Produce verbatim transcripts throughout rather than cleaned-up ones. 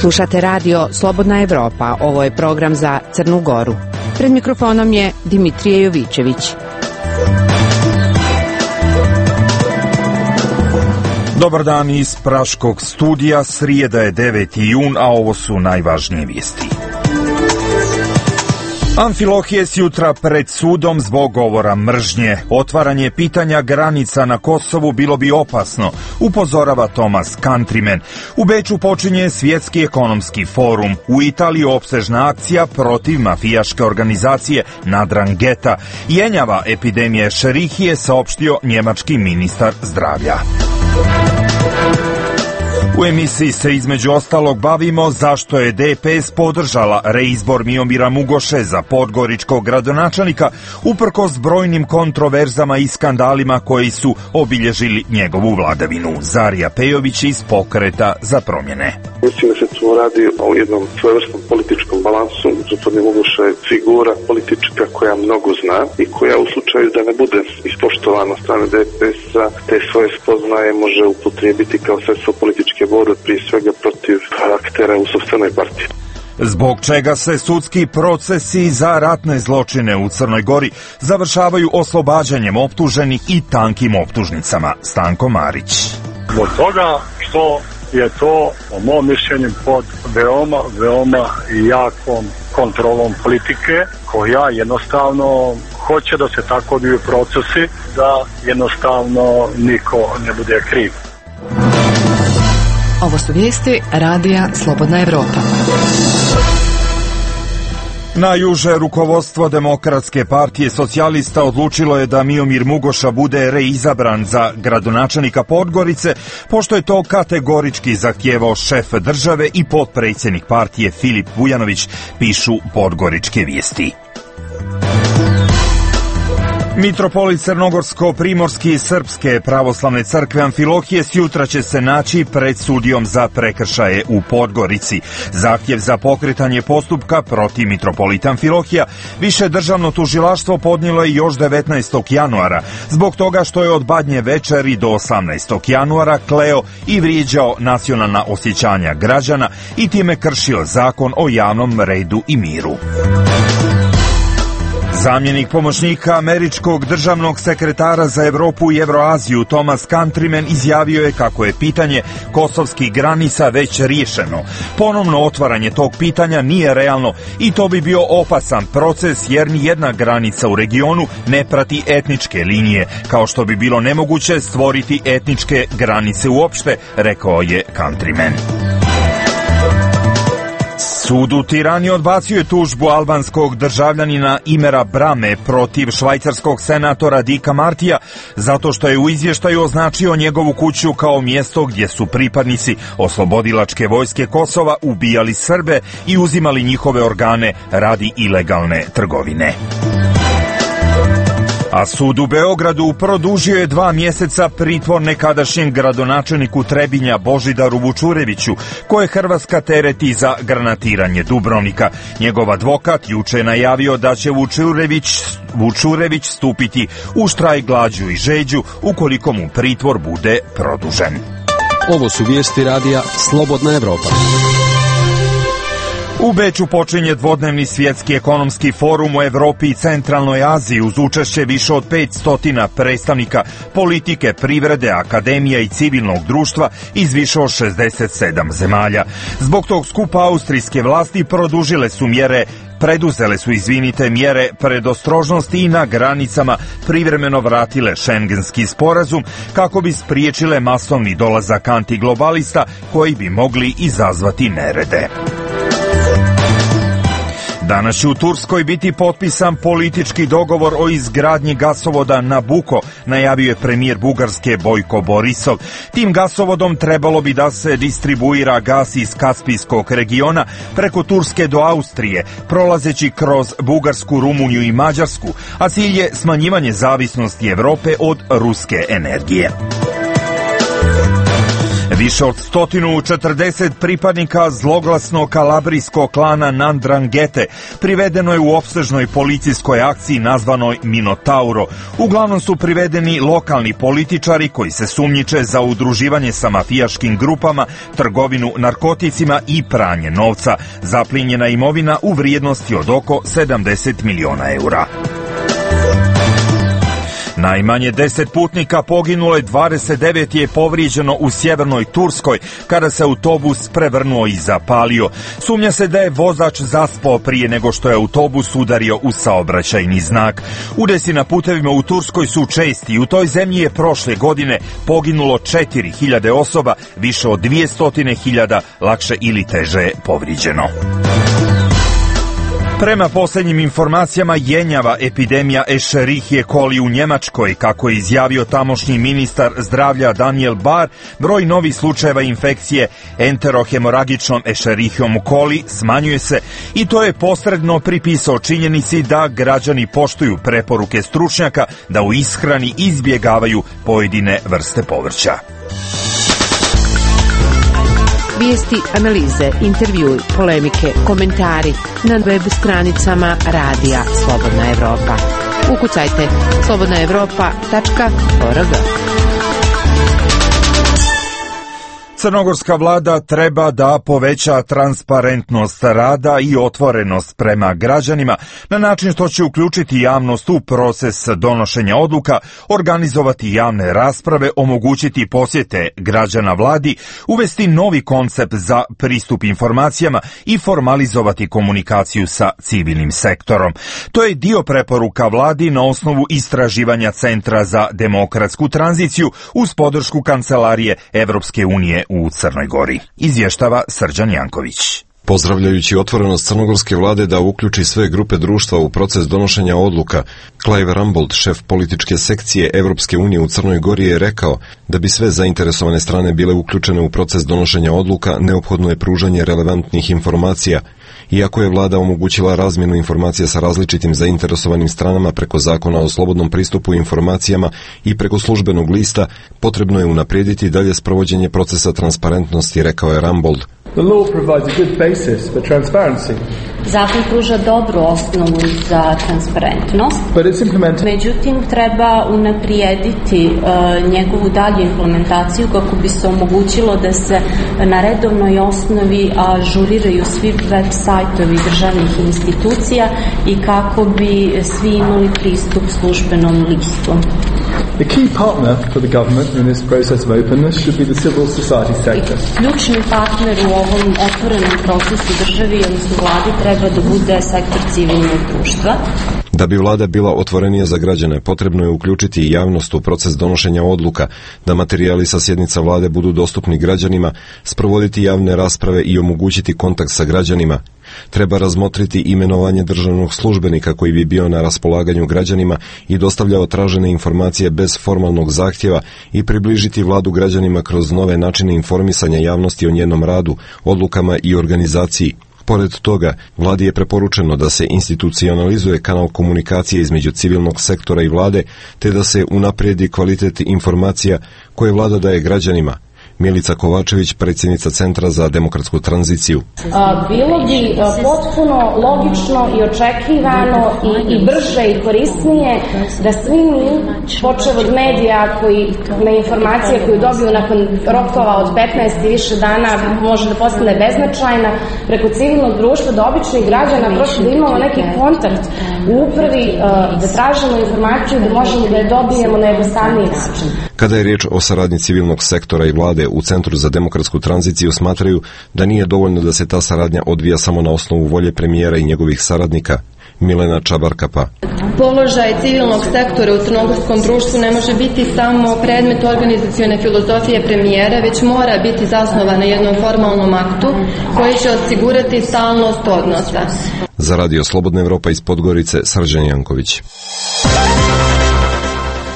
Slušate radio Slobodna Evropa, ovo je program za Crnu Goru. Pred mikrofonom je Dimitrije Jovićević. Dobar dan iz Praškog studija, srijeda je deveti jun, a ovo su najvažnije vijesti. Amfilohijes jutra pred sudom zbog govora mržnje. Otvaranje pitanja granica na Kosovu bilo bi opasno, upozorava Thomas Countryman. U Beču počinje svjetski ekonomski forum. U Italiji opsežna akcija protiv mafijaške organizacije Nadrangheta. Jenjava epidemije Escherichie, saopštio njemački ministar zdravlja. U emisiji se između ostalog bavimo zašto je D P S podržala reizbor Miomira Mugoše za podgoričkog gradonačelnika uprkos brojnim kontroverzama i skandalima koji su obilježili njegovu vladavinu. Zarija Pejović iz Pokreta za promjene. Mislim da se tu radi o jednom svojevrsnom političkom balansu. Gospodin Mugoša je figura politička koja mnogo zna i koja u slučaju da ne bude ispoštovana od strane D P S-a te svoje spoznaje može upotrijebiti kao sredstvo političke borbe, prije svega protiv aktera u sopstvenoj partiji. Zbog čega se sudski procesi za ratne zločine u Crnoj Gori završavaju oslobađanjem optuženih i tankim optužnicama. Stanko Marić. Zbog toga što je to, po mom mišljenju, pod veoma, veoma jakom kontrolom politike, koja jednostavno hoće da se tako odviju procesi, da jednostavno niko ne bude kriv. Ovo su vijesti radija Slobodna Evropa. Najuže rukovodstvo Demokratske partije socijalista odlučilo je da Miomir Mugoša bude reizabran za gradonačelnika Podgorice, pošto je to kategorički zahtijevao šef države i potpredsjednik partije Filip Vujanović, pišu podgoričke vijesti. Mitropolit Crnogorsko-Primorski i Srpske pravoslavne crkve Amfilohijes jutra će se naći pred sudijom za prekršaje u Podgorici. Zahtjev za pokretanje postupka protiv mitropolita Amfilohija više državno tužilaštvo podnijelo je još devetnaestog januara, zbog toga što je od Badnje večeri do osamnaestog januara kleo i vrijeđao nacionalna osjećanja građana i time kršio zakon o javnom redu i miru. Zamjenik pomoćnika američkog državnog sekretara za Europu i Evroaziju Thomas Countryman izjavio je kako je pitanje kosovskih granica već riješeno. Ponovno otvaranje tog pitanja nije realno i to bi bio opasan proces jer ni jedna granica u regionu ne prati etničke linije, kao što bi bilo nemoguće stvoriti etničke granice uopšte, rekao je Countryman. Sud u Tirani odbacio je tužbu albanskog državljanina Imera Brame protiv švajcarskog senatora Dika Martija zato što je u izvještaju označio njegovu kuću kao mjesto gdje su pripadnici oslobodilačke vojske Kosova ubijali Srbe i uzimali njihove organe radi ilegalne trgovine. A sud u Beogradu produžio je dva mjeseca pritvor nekadašnjem gradonačelniku Trebinja Božidaru Vučureviću, koje Hrvatska tereti za granatiranje Dubrovnika. Njegov advokat juče je najavio da će Vučurević, Vučurević stupiti u štrajk glađu i žeđu ukoliko mu pritvor bude produžen. Ovo su vijesti radija Slobodna Evropa. U Beču počinje dvodnevni svjetski ekonomski forum u Evropi i Centralnoj Aziji uz učešće više od petsto predstavnika politike, privrede, akademija i civilnog društva iz više od šezdeset sedam zemalja. Zbog tog skupa austrijske vlasti produžile su mjere Preduzele su, izvinite, mjere predostrožnosti i na granicama privremeno vratile šengenski sporazum kako bi spriječile masovni dolazak antiglobalista koji bi mogli izazvati nerede. Danas će u Turskoj biti potpisan politički dogovor o izgradnji gasovoda Nabuko, najavio je premijer Bugarske Bojko Borisov. Tim gasovodom trebalo bi da se distribuira gas iz Kaspijskog regiona preko Turske do Austrije, prolazeći kroz Bugarsku, Rumuniju i Mađarsku, a cilj je smanjivanje zavisnosti Europe od ruske energije. Više od sto četrdeset pripadnika zloglasnog kalabrijskog klana Ndranghete privedeno je u opsežnoj policijskoj akciji nazvanoj Minotauro. Uglavnom su privedeni lokalni političari koji se sumnjiče za udruživanje sa mafijaškim grupama, trgovinu narkoticima i pranje novca. Zaplinjena imovina u vrijednosti od oko sedamdeset miliona eura. Najmanje deset putnika poginulo je, dvadeset devet je povrijeđeno u sjevernoj Turskoj kada se autobus prevrnuo i zapalio. Sumnja se da je vozač zaspao prije nego što je autobus udario u saobraćajni znak. Udesi na putevima u Turskoj su česti i u toj zemlji je prošle godine poginulo četiri hiljade osoba, više od dvjesto hiljada lakše ili teže povrijeđeno. Prema posljednjim informacijama jenjava epidemija Escherichie coli u Njemačkoj. Kako je izjavio tamošnji ministar zdravlja Daniel Bahr, broj novih slučajeva infekcije enterohemoragičnom Escherichiom coli smanjuje se i to je posredno pripisao činjenici da građani poštuju preporuke stručnjaka da u ishrani izbjegavaju pojedine vrste povrća. Vijesti, analize, intervjui, polemike, komentari na web stranicama Radija Slobodna Evropa. Ukucajte slobodna evropa tačka org. Crnogorska vlada treba da poveća transparentnost rada i otvorenost prema građanima na način što će uključiti javnost u proces donošenja odluka, organizovati javne rasprave, omogućiti posjete građana vladi, uvesti novi koncept za pristup informacijama i formalizovati komunikaciju sa civilnim sektorom. To je dio preporuka vladi na osnovu istraživanja Centra za demokratsku tranziciju uz podršku Kancelarije Evropske unije u Crnoj Gori. Izvještava Srđan Janković. Pozdravljajući otvorenost crnogorske vlade da uključi sve grupe društva u proces donošenja odluka, Clive Rumbold, šef političke sekcije Evropske unije u Crnoj Gori, je rekao da bi sve zainteresovane strane bile uključene u proces donošenja odluka, neophodno je pružanje relevantnih informacija. Iako je vlada omogućila razmjenu informacija sa različitim zainteresovanim stranama preko zakona o slobodnom pristupu informacijama i preko službenog lista, potrebno je unaprijediti dalje sprovođenje procesa transparentnosti, rekao je Rumbold. The law provides a good basis for transparency. Zakon pruža dobru osnovu za transparentnost, but it's implemented. Međutim, treba unaprijediti uh, njegovu dalju implementaciju kako bi se omogućilo da se na redovnoj osnovi ažuriraju svi web sajtovi državnih institucija i kako bi svi imali pristup službenom listu. The key partner for the government in this process of openness should be the civil society sector. Ključni partner u ovom otvorenom procesu državi, odnosno vladi, treba da bude sektor civilnog društva. Da bi vlada bila otvorenija za građane, potrebno je uključiti i javnost u proces donošenja odluka, da materijali sa sjednica vlade budu dostupni građanima, sprovoditi javne rasprave i omogućiti kontakt sa građanima. Treba razmotriti imenovanje državnog službenika koji bi bio na raspolaganju građanima i dostavljao tražene informacije bez formalnog zahtjeva i približiti vladu građanima kroz nove načine informisanja javnosti o njenom radu, odlukama i organizaciji. Pored toga, vladi je preporučeno da se institucionalizuje kanal komunikacije između civilnog sektora i vlade, te da se unaprijedi kvalitet informacija koje vlada daje građanima. Milica Kovačević, predsjednica Centra za demokratsku tranziciju. Bilo bi potpuno logično i očekivano i, i brže i korisnije da svi mi, počev od medija koji na informacije koju dobiju nakon rokova od petnaest i više dana može da postane beznačajna, preko civilnog društva do običnih građana, prosto da imamo neki kontakt u upravi, da tražimo informaciju, da možemo da je dobijemo na jednostavniji način. Kada je riječ o saradnji civilnog sektora i vlade, u Centru za demokratsku tranziciju smatraju da nije dovoljno da se ta saradnja odvija samo na osnovu volje premijera i njegovih saradnika. Milena Čabarkapa. Položaj civilnog sektora u crnogorskom društvu ne može biti samo predmet organizacione filozofije premijera, već mora biti zasnovan na jednom formalnom aktu koji će osigurati stalnost odnosa. Za Radio Slobodna Evropa iz Podgorice, Srđan Janković.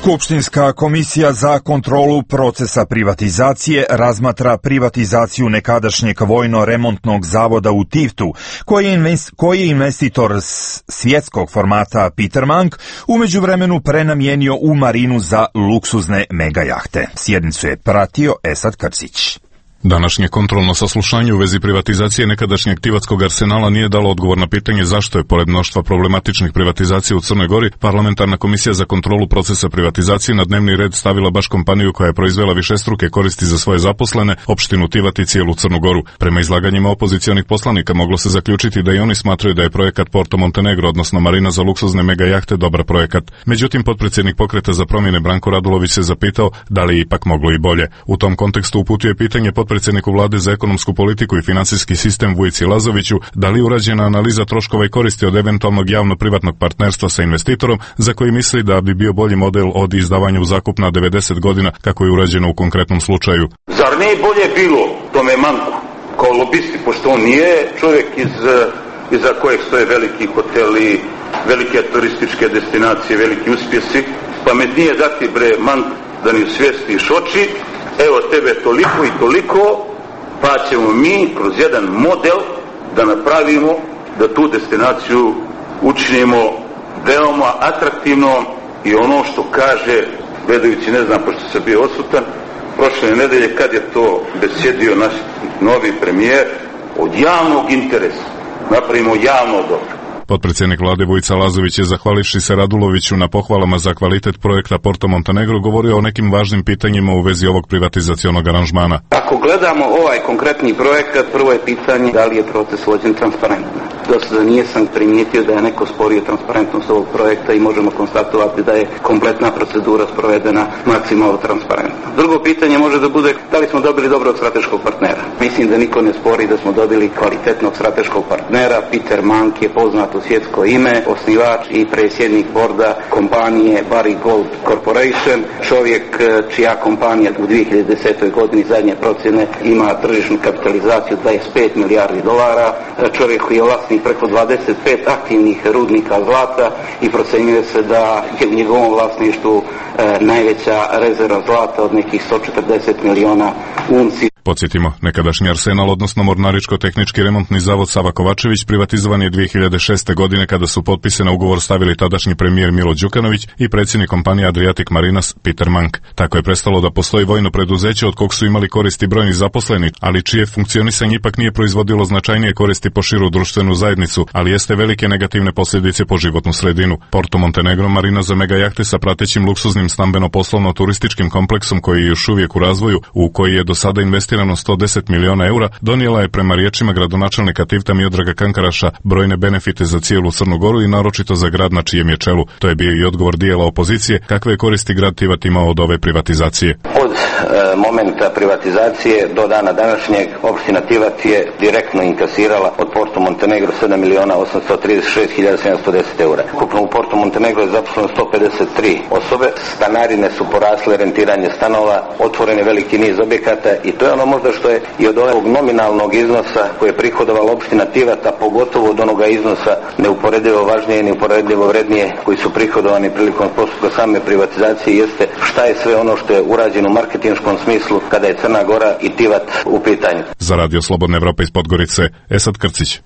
Skupštinska komisija za kontrolu procesa privatizacije razmatra privatizaciju nekadašnjeg vojno-remontnog zavoda u Tivtu, koji je, invest, koji je investitor svjetskog formata Peter Mank u međuvremenu prenamijenio u marinu za luksuzne megajahte. Sjednicu je pratio Esad Krcić. Današnje kontrolno saslušanje u vezi privatizacije nekadašnjeg tivatskog arsenala nije dalo odgovor na pitanje zašto je, pored mnoštva problematičnih privatizacija u Crnoj Gori, parlamentarna komisija za kontrolu procesa privatizacije na dnevni red stavila baš kompaniju koja je proizvela višestruke koristi za svoje zaposlene, opštinu Tivat i cijelu Crnu Goru. Prema izlaganjima opozicionih poslanika moglo se zaključiti da i oni smatraju da je projekat Porto Montenegro, odnosno marina za luksuzne megajahte, dobar projekat. Međutim, potpredsjednik Pokreta za promjene Branko Radulović se zapitao da li je ipak moglo i bolje. U tom kontekstu uputio je pitanje predsjedniku vlade za ekonomsku politiku i financijski sistem Vujici Lazoviću da li urađena analiza troškova i koristi od eventualnog javno-privatnog partnerstva sa investitorom za koji misli da bi bio bolji model od izdavanja u zakup na devedeset godina kako je urađeno u konkretnom slučaju. Zar ne bolje bilo tome Manku kao lobisti, pošto on nije čovjek iz, iza kojeg stoje veliki hoteli, velike turističke destinacije, veliki uspjesi, pametnije dati bre Mank da ni usvijestiš oči, evo tebe toliko i toliko, pa ćemo mi kroz jedan model da napravimo da tu destinaciju učinimo veoma atraktivnom i ono što kaže, gledajući, ne znam, pošto sam bio odsutan, prošle nedelje kad je to besjedio naš novi premijer, od javnog interesa napravimo javno dobro. Potpredsjednik vlade Vujica Lazović je, zahvalivši se Raduloviću na pohvalama za kvalitet projekta Porto Montenegro, govorio o nekim važnim pitanjima u vezi ovog privatizacionog aranžmana. Ako gledamo ovaj konkretni projekat, prvo je pitanje da li je proces vođen transparentno. Do sada nisam primijetio da je neko sporio transparentnost ovog projekta i možemo konstatovati da je kompletna procedura sprovedena maksimalno transparentno. Drugo pitanje može da bude da li smo dobili dobrog strateškog partnera. Mislim da niko ne spori da smo dobili kvalitetnog strateškog partnera. Peter Mank je poznat svjetsko ime, osnivač i predsjednik borda kompanije Barry Gold Corporation, čovjek čija kompanija u dvije hiljade desetoj godini zadnje procjene ima tržišnu kapitalizaciju dvadeset pet milijardi dolara, čovjek koji je vlasnik preko dvadeset pet aktivnih rudnika zlata i procjenjuje se da je u njegovom vlasništvu e, najveća rezerva zlata od nekih sto četrdeset miliona unci. Podsjetimo, nekadašnji Arsenal, odnosno Mornaričko-tehnički remontni zavod Sava Kovačević, privatizovan je dvije hiljade šeste. godine kada su potpise na ugovor stavili tadašnji premijer Milo Đukanović i predsjednik kompanije Adriatic Marinas Peter Mank. Tako je prestalo da postoji vojno preduzeće od kog su imali koristi brojni zaposleni, ali čije funkcionisanje ipak nije proizvodilo značajnije koristi po širu društvenu zajednicu, ali jeste velike negativne posljedice po životnu sredinu. Porto Montenegro, marina za megajahte sa pratećim luksuznim stambeno-poslovno-turističkim kompleksom koji je još uvijek u razvoju, u koji je do sada investirano sto deset miliona eura, donijela je prema riječima gradonačelnika Tivta Miodraga Kankaraša brojne benefite za cijelu Crnu Goru i naročito za grad na čijem je čelu. To je bio i odgovor dijela opozicije kakve je koristi grad Tivat imao od ove privatizacije. Od e, momenta privatizacije do dana današnjeg opština Tivat je direktno inkasirala od Porto Montenegro sedam miliona osamsto trideset šest hiljada sedamsto deset eura. Ukupno u Porto Montenegro je zaposleno sto pedeset tri osobe, stanarine su porasle, rentiranje stanova, otvoren je veliki niz objekata i to je ono možda što je i od ovog nominalnog iznosa koje je prihodovala opština Tivat, a pogotovo od onoga iznosa neuporedivo važnije i neuporedivo vrednije koji su prihodovani prilikom postupka same privatizacije jeste šta je sve ono što je urađeno u marketinškom smislu kada je Crna Gora i Tivat u pitanju. Za Radio Slobodna Evropa iz Podgorice, Esad Krcić.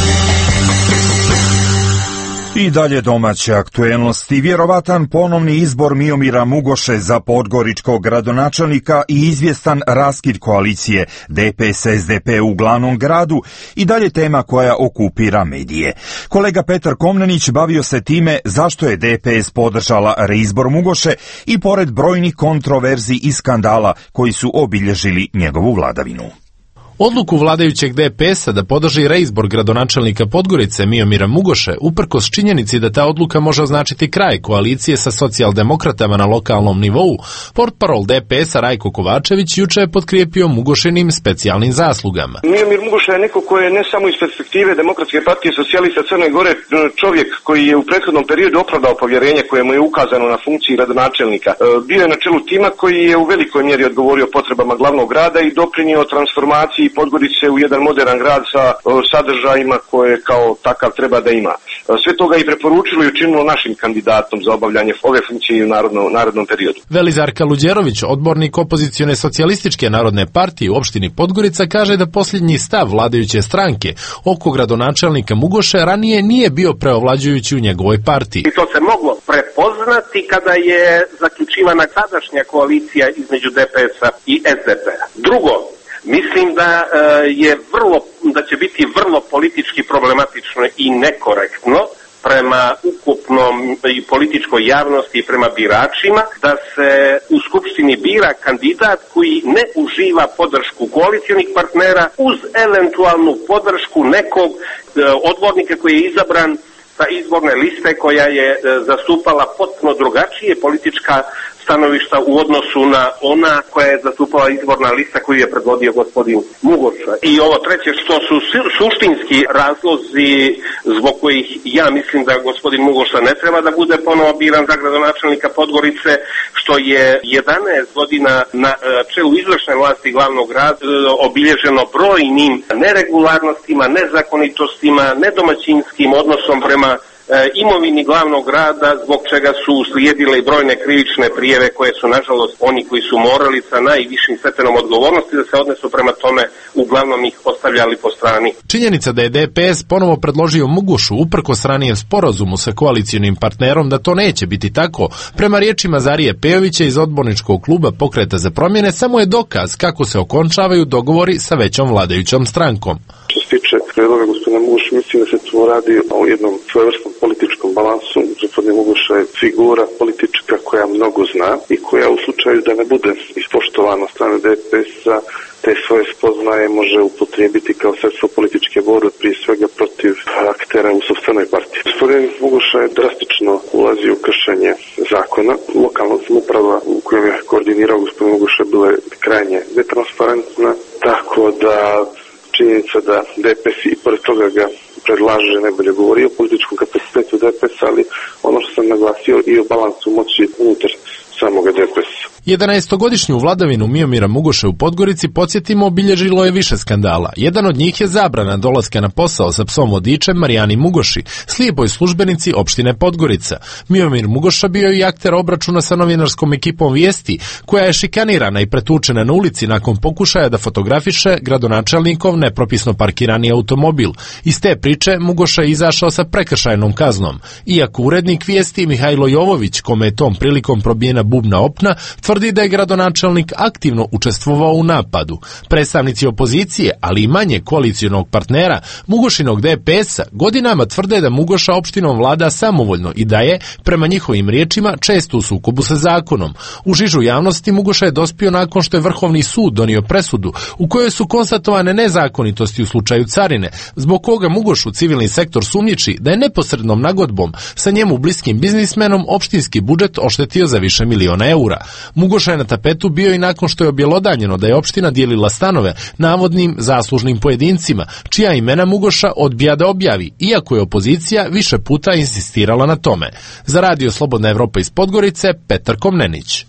I dalje domaće aktuelnosti. Vjerovatan ponovni izbor Miomira Mugoše za podgoričkog gradonačelnika i izvjestan raskid koalicije D P S S D P u glavnom gradu i dalje tema koja okupira medije. Kolega Petar Komnenić bavio se time zašto je D P S podržala reizbor Mugoše i pored brojnih kontroverzi i skandala koji su obilježili njegovu vladavinu. Odluku vladajućeg D P S-a da podrži reizbor gradonačelnika Podgorice Miomira Mugoše, uprkos činjenici da ta odluka može označiti kraj koalicije sa socijaldemokratama na lokalnom nivou, portparol D P S-a Rajko Kovačević juče je potkrijepio Mugošinim specijalnim zaslugama. Miomir Mugoša je neko koji je ne samo iz perspektive Demokratske partije socijalista Crne Gore čovjek koji je u prethodnom periodu opravdao povjerenje koje mu je ukazano na funkciji gradonačelnika. Bio je na čelu tima koji je u velikoj mjeri odgovorio potrebama glavnog grada i doprinio transformaciji Podgorice u jedan modern grad sa sadržajima koje kao takav treba da ima. sve toga i preporučilo i učinilo našim kandidatom za obavljanje ove funkcije u narodnom, narodnom periodu. Velizar Kaluđerović, odbornik opozicione socijalističke narodne partije u opštini Podgorica, kaže da posljednji stav vladajuće stranke oko gradonačelnika Mugoše ranije nije bio preovlađujući u njegovoj partiji. I to se moglo prepoznati kada je zaključivana sadašnja koalicija između D P S-a i S D P-a. Drugo, mislim da je vrlo, da će biti vrlo politički problematično i nekorektno prema ukupnom i političkoj javnosti i prema biračima da se u Skupštini bira kandidat koji ne uživa podršku koalicionih partnera uz eventualnu podršku nekog odbornika koji je izabran sa izborne liste koja je zastupala potpuno drugačije politička stanovišta u odnosu na ona koja je zastupala izborna lista koju je predvodio gospodin Mugoša. I ovo treće što su suštinski razlozi zbog kojih ja mislim da gospodin Mugoša ne treba da bude ponovo biran za gradonačelnika Podgorice, što je jedanaest godina na čelu izvršne vlasti glavnog grada obilježeno brojnim neregularnostima, nezakonitostima, nedomaćinskim odnosom prema imovini glavnog grada, zbog čega su uslijedile i brojne krivične prijave koje su, nažalost, oni koji su morali sa najvišim stepenom odgovornosti da se odnesu prema tome, uglavnom ih ostavljali po strani. Činjenica da je D P S ponovo predložio Mugošu uprkos ranijem sporazumu sa koalicionim partnerom da to neće biti tako, prema riječima Zarije Pejovića iz odborničkog kluba Pokreta za promjene, samo je dokaz kako se okončavaju dogovori sa većom vladajućom strankom. Što se tiče predloga gospodina Mugoša, mislim da se tu radi o jednom svojevrsnom političkom balansu. Gospodin Mugoša je figura politička koja mnogo zna i koja u slučaju da ne bude ispoštovana od strane D P S-a te svoje spoznaje može upotrijebiti kao sredstvo političke borbe, prije svega protiv aktera u sopstvenoj partiji. Gospodin Mugoša je drastično ulazio u kršenje zakona. Lokalna samouprava u kojem je koordinirao gospodin Mugoša bila je krajnje netransparentna, tako da činjenica da D P S i pored toga ga predlaže, najbolje govori o političkom kapacitetu D P S, ali ono što sam naglasio i o balansu moći unutar samoga D P S-a. jedanaestogodišnju vladavinu Miomira Mugoše u Podgorici, podsjetimo, obilježilo je više skandala. Jedan od njih je zabrana dolaska na posao sa psom vodičem Marijani Mugoši, slijepoj službenici opštine Podgorica. Miomir Mugoša bio je i akter obračuna sa novinarskom ekipom Vijesti, koja je šikanirana i pretučena na ulici nakon pokušaja da fotografiše gradonačelnikov nepropisno parkirani automobil. Iz te priče Mugoša je izašao sa prekršajnom kaznom. Iako urednik Vijesti Mihajlo Jovović, kome je tom prilikom probijena bubna opna, tvrdi da je gradonačelnik aktivno učestvovao u napadu. Predstavnici opozicije, ali i manje koalicionog partnera Mugošinog D P S-a godinama tvrde da Mugoša opštinom vlada samovoljno i da je, prema njihovim riječima, često u sukobu sa zakonom. U žižu javnosti Mugoša je dospio nakon što je Vrhovni sud donio presudu u kojoj su konstatovane nezakonitosti u slučaju carine, zbog koga Mugošu civilni sektor sumnjiči da je neposrednom nagodbom sa njemu bliskim biznismenom opštinski budžet oštetio za više miliona eura. Mugoša je na tapetu bio i nakon što je objelodanjeno da je opština dijelila stanove navodnim zaslužnim pojedincima, čija imena Mugoša odbija da objavi, iako je opozicija više puta insistirala na tome. Za Radio Slobodna Evropa iz Podgorice, Petar Komnenić.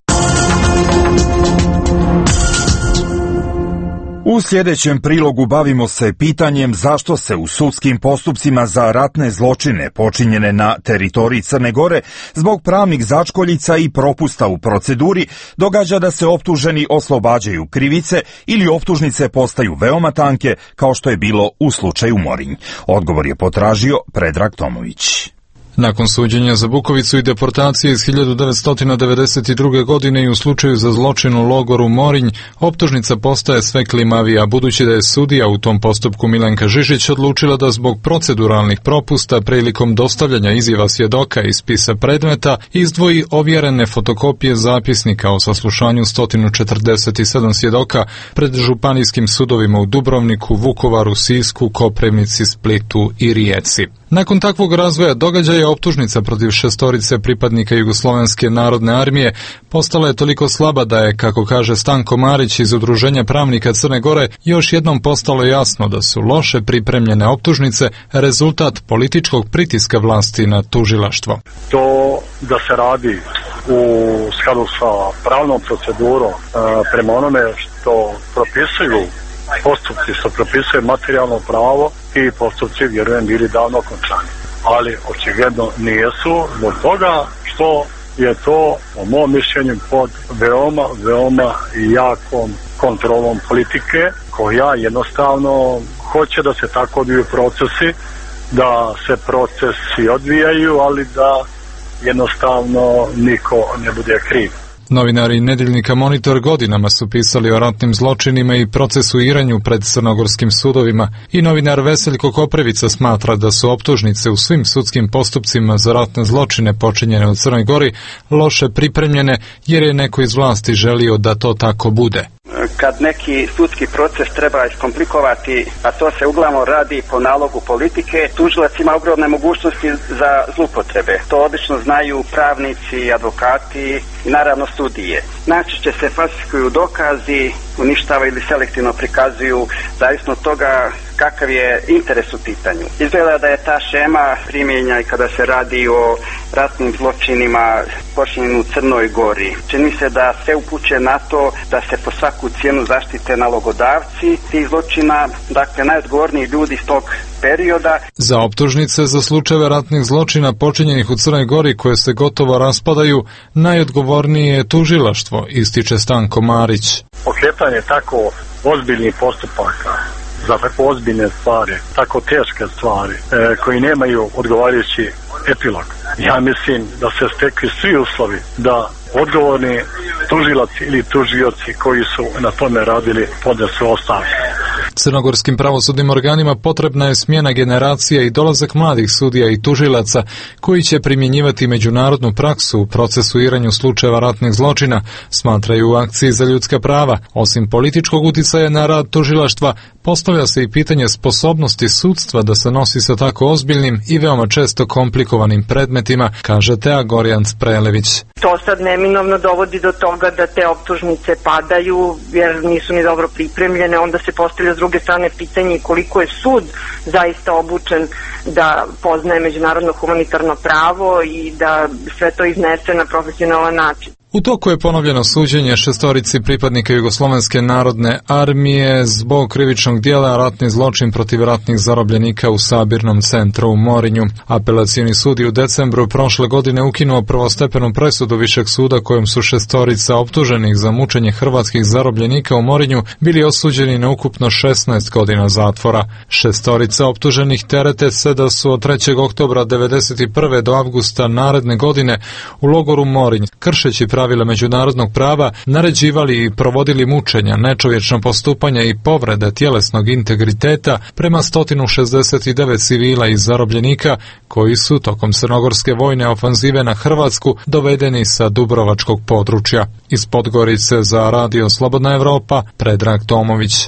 U sljedećem prilogu bavimo se pitanjem zašto se u sudskim postupcima za ratne zločine počinjene na teritoriji Crne Gore zbog pravnih začkoljica i propusta u proceduri događa da se optuženi oslobađaju krivice ili optužnice postaju veoma tanke, kao što je bilo u slučaju Morinj. Odgovor je potražio Predrag Tomović. Nakon suđenja za Bukovicu i deportacije iz hiljadu devetsto devedeset druge. godine i u slučaju za zločin u logoru Morinj, optužnica postaje sve klimavija, budući da je sudija u tom postupku Milenka Žižić odlučila da zbog proceduralnih propusta prilikom dostavljanja izjava svjedoka iz spisa predmeta izdvoji ovjerene fotokopije zapisnika o saslušanju sto četrdeset sedam svjedoka pred županijskim sudovima u Dubrovniku, Vukovaru, Sisku, Koprivnici, Splitu i Rijeci. Nakon takvog razvoja događaja optužnica protiv šestorice pripadnika Jugoslovenske narodne armije postala je toliko slaba da je, kako kaže Stanko Marić iz Udruženja pravnika Crne Gore, još jednom postalo jasno da su loše pripremljene optužnice rezultat političkog pritiska vlasti na tužilaštvo. To da se radi u skladu sa pravnom procedurom prema onome što propisuju postupci, što propisuje materijalno pravo, i postupci, vjerujem, bili davno okončani. ali očigledno nijesu zbog toga što je to, po mom mišljenju, pod veoma, veoma jakom kontrolom politike, koja jednostavno hoće da se tako odviju procesi, da se procesi odvijaju, ali da jednostavno niko ne bude kriv. Novinari Nedeljnika Monitor godinama su pisali o ratnim zločinima i procesuiranju pred crnogorskim sudovima i novinar Veseljko Koprivica smatra da su optužnice u svim sudskim postupcima za ratne zločine počinjene u Crnoj Gori loše pripremljene jer je neko iz vlasti želio da to tako bude. Kad neki sudski proces treba iskomplikovati, a to se uglavnom radi po nalogu politike, tužilac ima ogromne mogućnosti za zloupotrebe. To obično znaju pravnici, advokati i naravno sudije. Najčešće se falsifikuju dokazi, uništavaju ili selektivno prikazuju, zavisno od toga kakav je interes u pitanju. Izgleda da je ta šema primjenjena i kada se radi o ratnim zločinima počinjenim u Crnoj Gori. Čini se da sve upućuje na to da se po svaku cijenu zaštite nalogodavci tih zločina, dakle najodgovorniji ljudi iz tog perioda. Za optužnice za slučajeve ratnih zločina počinjenih u Crnoj Gori koje se gotovo raspadaju, najodgovornije je tužilaštvo, ističe Stanko Marić. Pokretanje tako ozbiljnih postupaka za tako ozbiljne stvari, tako teške stvari, e, koji nemaju odgovarajući epilog. Ja mislim da se stekli svi uslovi da odgovorni tužilaci ili tužioci koji su na tome radili podnesu ostavke. Crnogorskim pravosudnim organima potrebna je smjena generacija i dolazak mladih sudija i tužilaca koji će primjenjivati međunarodnu praksu u procesuiranju slučajeva ratnih zločina, smatraju u akciji za ljudska prava. Osim političkog uticaja na rad tužilaštva, postavlja se i pitanje sposobnosti sudstva da se nosi sa tako ozbiljnim i veoma često komplikovanim predmetima, kaže Tea Gorjanc Prelević. To sad neminovno dovodi do toga da te optužnice padaju jer nisu ni dobro pripremljene, onda se postavlja s druge strane pitanje koliko je sud zaista obučen da poznaje međunarodno humanitarno pravo i da sve to iznese na profesionalan način. U toku je ponovljeno suđenje šestorici pripadnika Jugoslovenske narodne armije zbog krivičnog dijela ratni zločin protiv ratnih zarobljenika u sabirnom centru u Morinju. Apelacioni sud je u decembru prošle godine ukinuo prvostepenu presudu Višeg suda kojom su šestorica optuženih za mučenje hrvatskih zarobljenika u Morinju bili osuđeni na ukupno šesnaest godina zatvora. Šestorica optuženih terete se da su od trećeg oktobra devedeset prve do avgusta naredne godine u logoru Morinj, kršeći pravila međunarodnog prava, naređivali i provodili mučenja, nečovječno postupanja i povrede tjelesnog integriteta prema sto šezdeset devet civila i zarobljenika koji su tokom crnogorske vojne ofanzive na Hrvatsku dovedeni sa dubrovačkog područja. Iz Podgorice za Radio Slobodna Evropa, Predrag Tomović.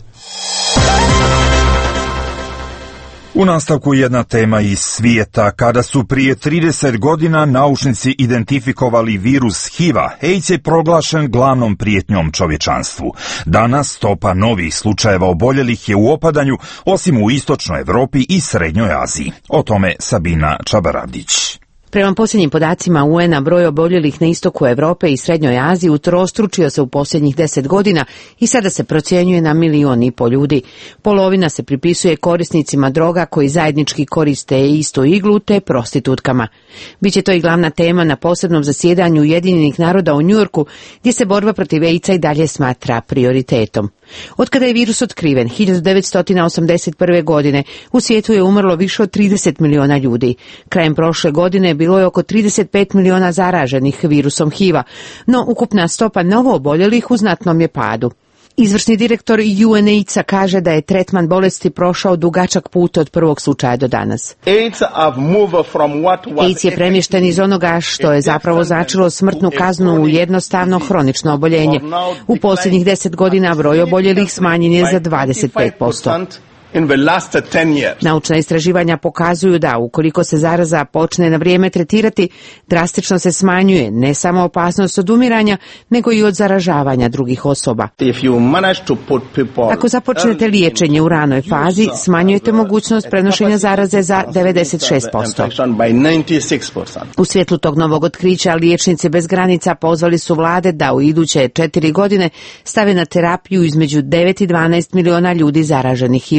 U nastavku jedna tema iz svijeta. Kada su prije trideset godina naučnici identifikovali virus H I V-a, AIDS je proglašen glavnom prijetnjom čovječanstvu. Danas stopa novih slučajeva oboljelih je u opadanju, osim u istočnoj Europi i srednjoj Aziji. O tome Sabina Čabaradić. Prema posljednjim podacima U N-a broj oboljelih na istoku Europe i srednjoj Aziji utrostručio se u posljednjih deset godina i sada se procjenjuje na milion i pol ljudi. Polovina se pripisuje korisnicima droga koji zajednički koriste istu iglu te prostitutkama. Biće to i glavna tema na posebnom zasjedanju Ujedinjenih naroda u Njujorku gdje se borba protiv AIDS-a i dalje smatra prioritetom. Otkada je virus otkriven hiljadu devetsto osamdeset prve. godine u svijetu je umrlo više od trideset miliona ljudi. Krajem prošle godine bilo je oko trideset pet miliona zaraženih virusom H I V-a, no ukupna stopa novooboljelih u znatnom je padu. Izvršni direktor U N A I D S-a kaže da je tretman bolesti prošao dugačak put od prvog slučaja do danas. AIDS je premješten iz onoga što je zapravo značilo smrtnu kaznu u jednostavno hronično oboljenje. U posljednjih deset godina broj oboljelih smanjen je za dvadeset pet posto. Naučna istraživanja pokazuju da ukoliko se zaraza počne na vrijeme tretirati, drastično se smanjuje ne samo opasnost od umiranja, nego i od zaražavanja drugih osoba. Ako započnete liječenje u ranoj fazi, smanjujete mogućnost prenošenja zaraze za devedeset šest posto. U svjetlu tog novog otkrića, liječnici bez granica pozvali su vlade da u iduće četiri godine stave na terapiju između devet i dvanaest miliona ljudi zaraženih H I V-om.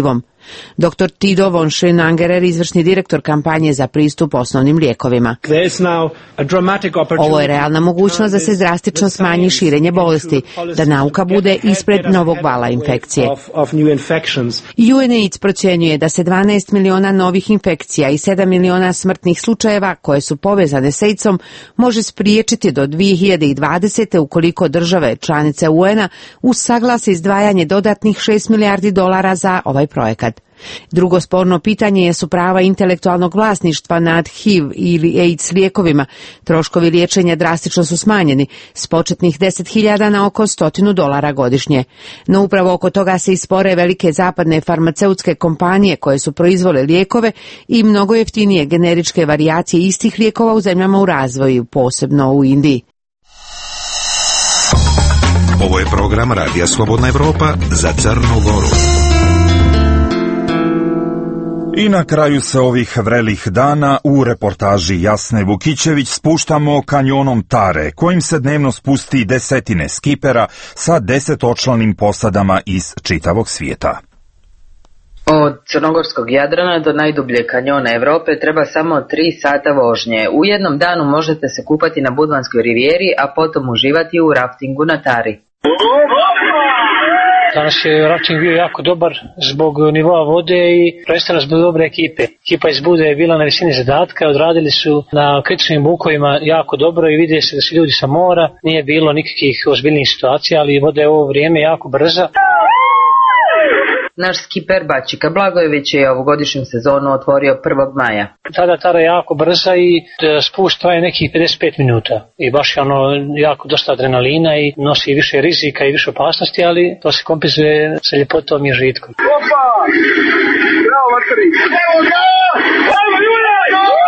doktor Tido von Schönangerer, izvršni direktor kampanje za pristup osnovnim lijekovima. Ovo je realna mogućnost da se drastično smanji širenje bolesti, da nauka bude ispred novog vala infekcije. UNAIDS procjenjuje da se dvanaest miliona novih infekcija i sedam miliona smrtnih slučajeva koje su povezane s AIDS-om može spriječiti do dvije hiljade dvadesete ukoliko države članice U N-a usaglase izdvajanje dodatnih šest milijardi dolara za ovaj projekat. Drugo sporno pitanje su prava intelektualnog vlasništva nad H I V ili AIDS lijekovima. Troškovi liječenja drastično su smanjeni s početnih deset hiljada na oko stotinu dolara godišnje. No upravo oko toga se ispore velike zapadne farmaceutske kompanije koje su proizvole lijekove i mnogo jeftinije generičke varijacije istih lijekova u zemljama u razvoju, posebno u Indiji. Ovo je program Radija Slobodna Evropa za Crnu Goru. I na kraju se ovih vrelih dana u reportaži Jasne Vukićević spuštamo kanjonom Tare, kojim se dnevno spusti desetine skipera sa desetočlanim posadama iz čitavog svijeta. Od crnogorskog Jadrana do najdubljeg kanjona Evrope treba samo tri sata vožnje. U jednom danu možete se kupati na Budvanskoj rivijeri, a potom uživati u raftingu na Tari. Danas je rafting bio jako dobar zbog nivoa vode i prvenstveno zbog dobre ekipe. Ekipa iz Bude je bila na visini zadatka, odradili su na kritičnim bukovima jako dobro i vidi se da su ljudi sa mora. Nije bilo nikakvih ozbiljnih situacija, ali voda je u ovo vrijeme jako brza. Naš skiper Bačika Blagojević je ovogodišnju sezonu otvorio prvog maja. Tada Tara je jako brza i spust traje nekih pedeset pet minuta. I baš je ono jako dosta adrenalina i nosi više rizika i više opasnosti, ali to se kompenzuje sa ljepotom i žitkom. Opa! Bravo, Vatari! Evo ga! Ajmo, Julaj!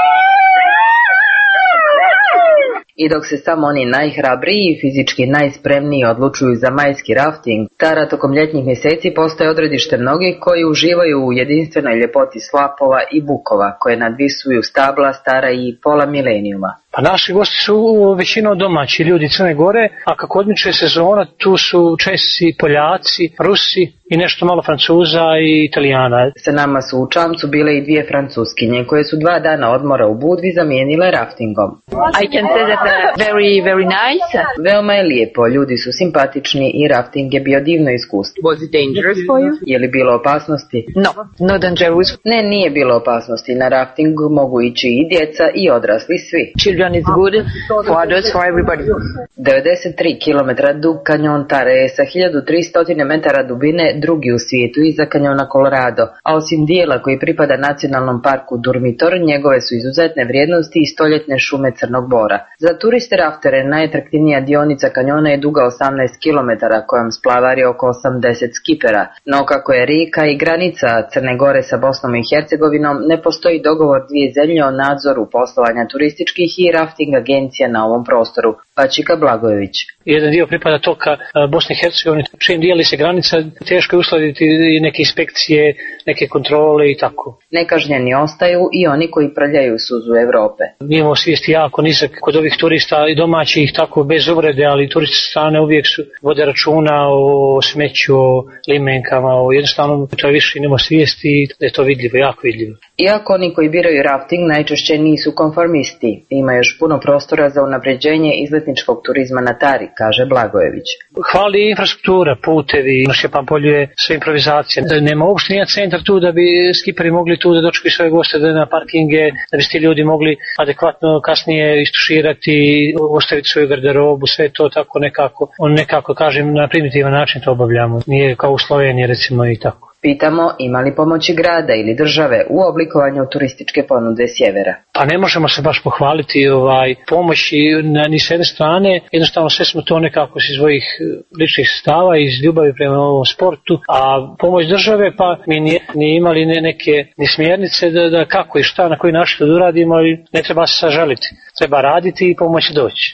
I dok se samo oni najhrabriji i fizički najspremniji odlučuju za majski rafting, Tara tokom ljetnjih mjeseci postaje odredište mnogih koji uživaju u jedinstvenoj ljepoti slapova i bukova koje nadvisuju stabla stara i pola milenijuma. Pa naši gosti su većinom domaći ljudi Crne Gore, a kako odmiče sezona tu su Česi, Poljaci, Rusi i nešto malo Francuza i Italijana. Sa nama su u čamcu bile i dvije Francuskinje koje su dva dana odmora u Budvi zamijenile raftingom. I can say that very, very nice. Veoma je lijepo, ljudi su simpatični i rafting je bio divno iskustvo. Was it dangerous for you? Je li bilo opasnosti? No, no dangerous. Ne, nije bilo opasnosti. Na raftingu mogu ići i djeca i odrasli svi. Children is good for adults, for everybody. devedeset tri kilometra dug kanjon Tare je sa hiljadu tristo metara dubine drugi u svijetu iza kanjona Colorado, a osim dijela koji pripada nacionalnom parku Durmitor, njegove su izuzetne vrijednosti i stoljetne šume crnog bora. Za turiste raftere najatraktivnija dionica kanjona je duga osamnaest kilometara kojom splavari oko osamdeset skipera, no kako je rijeka i granica Crne Gore sa Bosnom i Hercegovinom, ne postoji dogovor dvije zemlje o nadzoru poslovanja turističkih i rafting agencija na ovom prostoru. Bačika Blagojević. Jedan dio pripada toka Bosne i Hercegovine, čim dijeli se granica, teško je uskladiti neke inspekcije, neke kontrole i tako. Nekažnjeni ostaju i oni koji prljaju suzu Evrope. Nivo svijesti jako nizak kod ovih turista i domaćih, tako bez uvrede, ali turisti strane uvijek su vode računa o smeću, o limenkama, o jednostavno to je više nivo svijesti i da je to vidljivo, jako vidljivo. Iako oni koji biraju rafting najčešće nisu konformisti, ima još puno prostora za unapređenje izletničkog turizma na Tari, kaže Blagojević. Hvali infrastruktura, putevi, naš Pampolju sve improvizacije. Da nema uopšte nijedan centar tu da bi skiperi mogli tu da dočekaju svoje goste, da na parkinge, da bi ti ljudi mogli adekvatno kasnije istuširati, ostaviti svoju garderobu, sve to tako nekako, on nekako kažem na primitivan način to obavljamo. Nije kao u Sloveniji recimo i tako. Pitamo ima li pomoći grada ili države u oblikovanju turističke ponude sjevera. Pa ne možemo se baš pohvaliti ovaj, pomoći na, ni s jedne strane, jednostavno sve smo to nekako iz svojih ličnih stava, iz ljubavi prema ovom sportu, a pomoć države pa mi nije, nije imali ne, neke ni smjernice da, da kako i šta, na koji način da uradimo, ali ne treba se sažaliti, treba raditi i pomoći doći.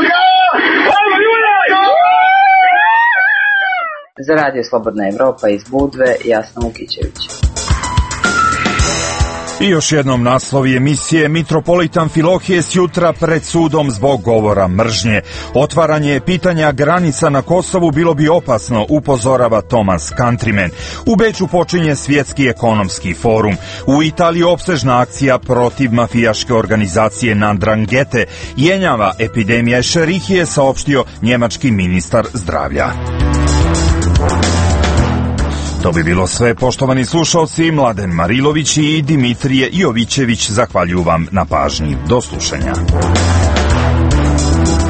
Za Radio Slobodna Evropa iz Budve, Jasna Vukićević. I još jednom naslovi emisije: mitropolitan Filohijes jutra pred sudom zbog govora mržnje. Otvaranje pitanja granica na Kosovu bilo bi opasno, upozorava Thomas Countryman. U Beču počinje svjetski ekonomski forum. U Italiji opsežna akcija protiv mafijaške organizacije Ndranghete. Jenjava epidemija Escherichie, saopštio njemački ministar zdravlja. To bi bilo sve, poštovani slušalci. Mladen Marilović i Dimitrije Jovićević zahvaljuju vam na pažnji. Do slušanja.